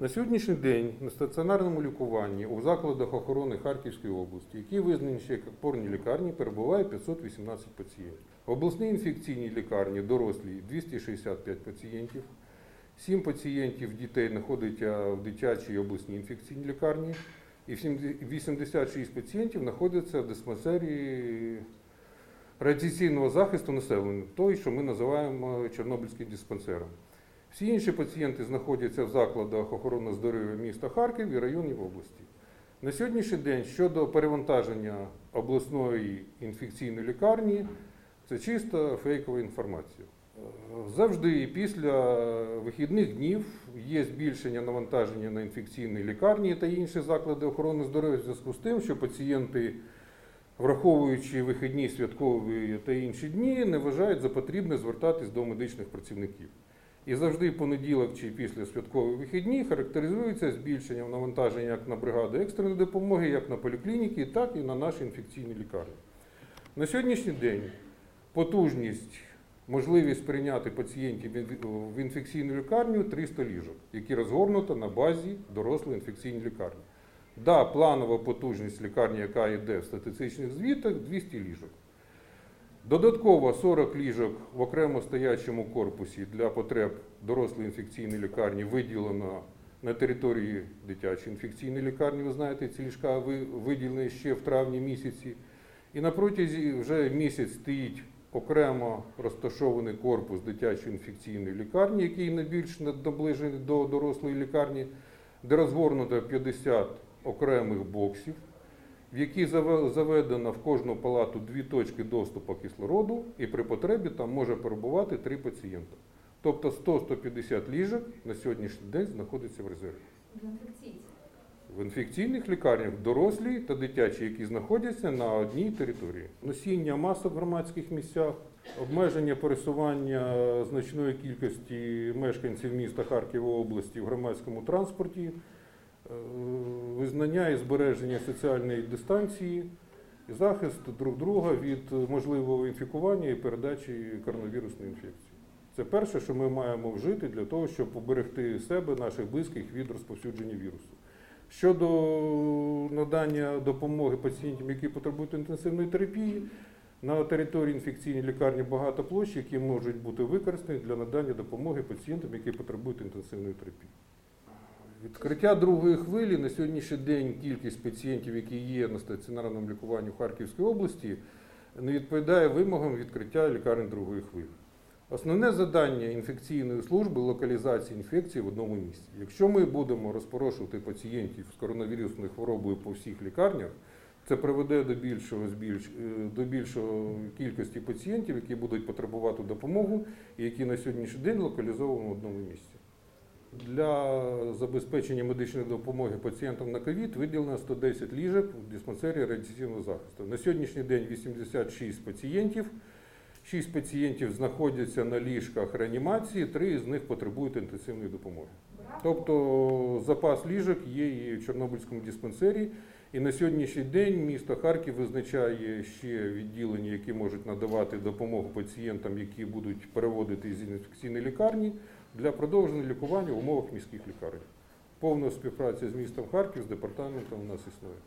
На сьогоднішній день на стаціонарному лікуванні у закладах охорони Харківської області, які визнані ще як опорні лікарні, перебуває 518 пацієнтів. В обласній інфекційній лікарні дорослі 265 пацієнтів, 7 пацієнтів дітей знаходяться в дитячій обласній інфекційній лікарні і 86 пацієнтів знаходяться в диспансері радіаційного захисту населення, той, що ми називаємо Чорнобильським диспансером. Всі інші пацієнти знаходяться в закладах охорони здоров'я міста Харків і районів області. На сьогоднішній день щодо перевантаження обласної інфекційної лікарні, це чисто фейкова інформація. Завжди після вихідних днів є збільшення навантаження на інфекційні лікарні та інші заклади охорони здоров'я в зв'язку з тим, що пацієнти, враховуючи вихідні, святкові та інші дні, не вважають за потрібне звертатись до медичних працівників. І завжди понеділок чи після святкових вихідні характеризується збільшенням навантаження як на бригади екстреної допомоги, як на поліклініки, так і на наші інфекційні лікарні. На сьогоднішній день потужність, можливість прийняти пацієнтів в інфекційну лікарню 300 ліжок, які розгорнуто на базі дорослої інфекційної лікарні. Да, планова потужність лікарні, яка йде в статистичних звітах, 200 ліжок. Додатково 40 ліжок в окремо стоячому корпусі для потреб дорослої інфекційної лікарні виділено на території дитячої інфекційної лікарні. Ви знаєте, ці ліжка виділені ще в травні місяці. І на протязі вже місяць стоїть окремо розташований корпус дитячої інфекційної лікарні, який найбільш наближений до дорослої лікарні, де розгорнуто 50 окремих боксів, в які заведено в кожну палату 2 точки доступу кислороду, і при потребі там може перебувати 3 пацієнта. Тобто 100-150 ліжок на сьогоднішній день знаходиться в резерві. В інфекційних лікарнях дорослі та дитячі, які знаходяться на одній території. Носіння масок в громадських місцях, обмеження пересування значної кількості мешканців міста Харкова області в громадському транспорті, визнання і збереження соціальної дистанції, і захист друг друга від можливого інфікування і передачі коронавірусної інфекції. Це перше, що ми маємо вжити для того, щоб поберегти себе, наших близьких від розповсюдження вірусу. Щодо надання допомоги пацієнтам, які потребують інтенсивної терапії, на території інфекційної лікарні багато площ, які можуть бути використані для надання допомоги пацієнтам, які потребують інтенсивної терапії. Відкриття другої хвилі на сьогоднішній день кількість пацієнтів, які є на стаціонарному лікуванні в Харківській області, не відповідає вимогам відкриття лікарень другої хвилі. Основне завдання інфекційної служби – локалізація інфекції в одному місці. Якщо ми будемо розпорошувати пацієнтів з коронавірусною хворобою по всіх лікарнях, це приведе до більшої кількості пацієнтів, які будуть потребувати допомогу і які на сьогоднішній день локалізовані в одному місці. Для забезпечення медичної допомоги пацієнтам на ковід виділено 110 ліжок в диспансері радіаційного захисту. На сьогоднішній день 86 пацієнтів, 6 пацієнтів знаходяться на ліжках реанімації, 3 з них потребують інтенсивної допомоги. Тобто запас ліжок є і в Чорнобильському диспансері. І на сьогоднішній день місто Харків визначає ще відділення, які можуть надавати допомогу пацієнтам, які будуть переводити з інфекційної лікарні, для продовження лікування в умовах міських лікарень. Повна співпраця з містом Харків, з департаментом у нас існує.